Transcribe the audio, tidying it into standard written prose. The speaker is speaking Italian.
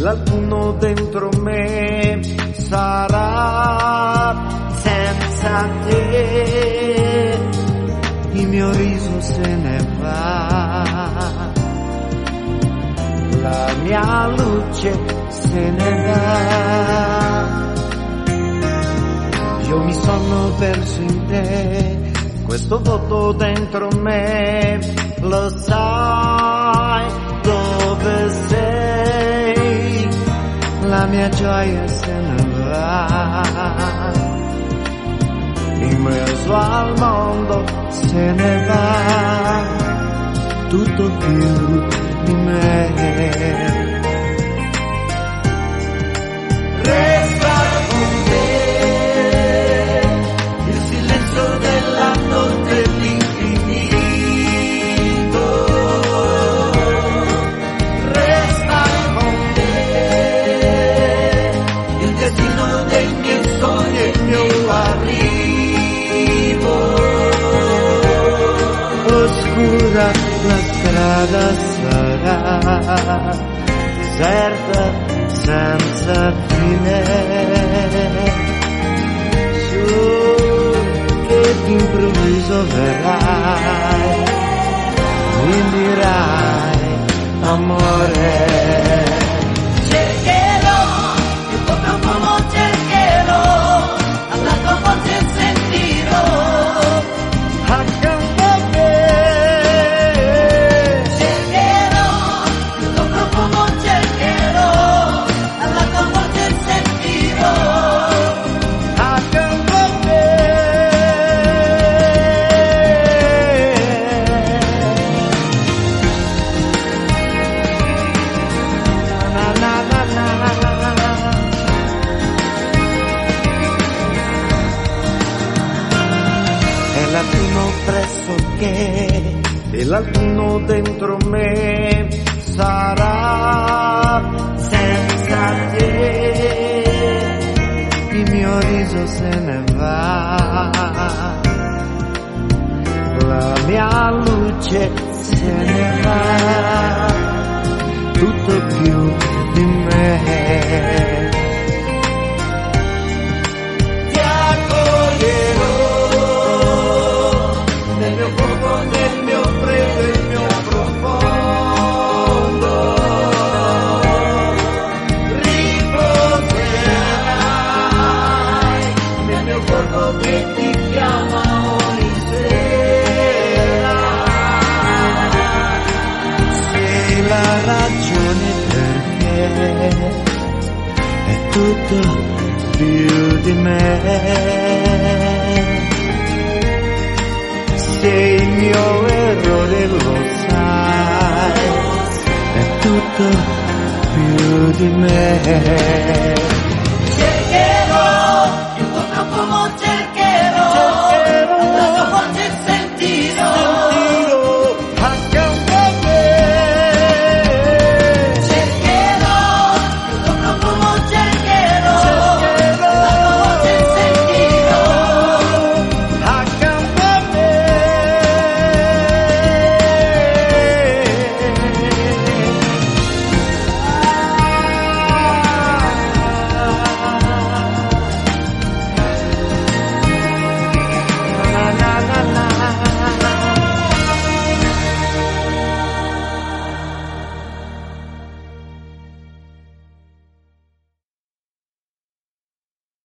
l'alcuno dentro me sarà senza te, il mio riso se ne va, la mia luce se ne va. Io mi sono perso in te, questo vuoto dentro me, lo sai dove sei, la mia gioia se ne va, in mezzo al mondo se ne va, tutto più di me. Resta con te, il silenzio della notte, l'infinito. Resta con te, il destino dei miei sogni e il mio arrivo. Oscura la strada sarà, deserta senza fine, su che d'improvviso verrai, mi dirai amore. Cercherò, io come un uomo cercherò, alla tua voce sentirò, Accanto a me, cercherò, io come un uomo cercherò, alla tua voce sentirò, accanto a me. Na na na na na. È l'autunno pressoché, e l'autunno dentro me sarà senza te, il mio riso se ne va, la mia luce se ne va, tutto più di me. Ti accoglierò nel mio fuoco, nel mio freddo, il mio profondo. Riposerai nel mio corpo che ti chiama ogni sera. Sei la ragione perché è tutto più di me. Sei il mio errore, lo sai, è tutto più di me.